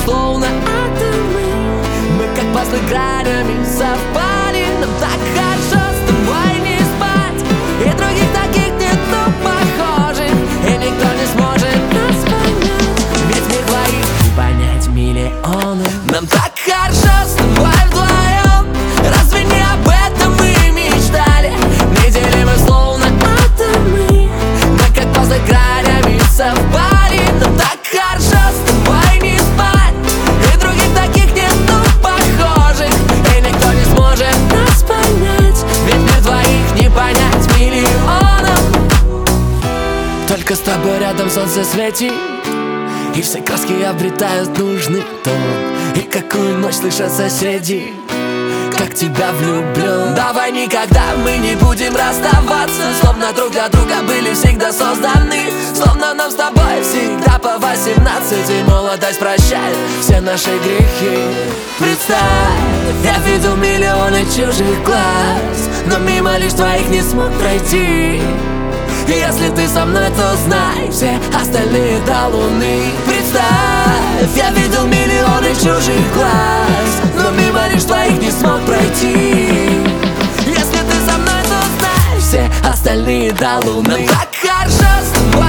словно атомы. Мы как пазлы гранями совпали. Нам так хорошо с тобой не спать. И других таких нету похожих, и никто не сможет нас понять. Ведь мир двоих не понять миллионы. Нам так хорошо с тобой вдвоем. Разве не об этом мы мечтали? Неделимы словно атомы. Мы как пазлы гранями совпали. Нам так хорошо с тобой не спать. И других таких нету похожих, и никто не сможет нас понять. Ведь мир двоих не понять миллионам. Только с тобой рядом солнце светит, и все краски обретают нужный тон. И какую ночь слышат соседи, как тебя влюблен. Давай никогда мы не будем расставаться, словно друг для друга были всегда созданы. Словно нам с тобой всегда по 18, и молодость прощает все наши грехи. Представь, я видел миллионы чужих глаз, но мимо лишь твоих не смог пройти. И если ты со мной, то знай, все остальные до луны. Представь, я видел миллионы чужих глаз, но мимо лишь твоих не смог пройти. Если ты со мной, то знай, все остальные до луны. Нам так хорошо с тобой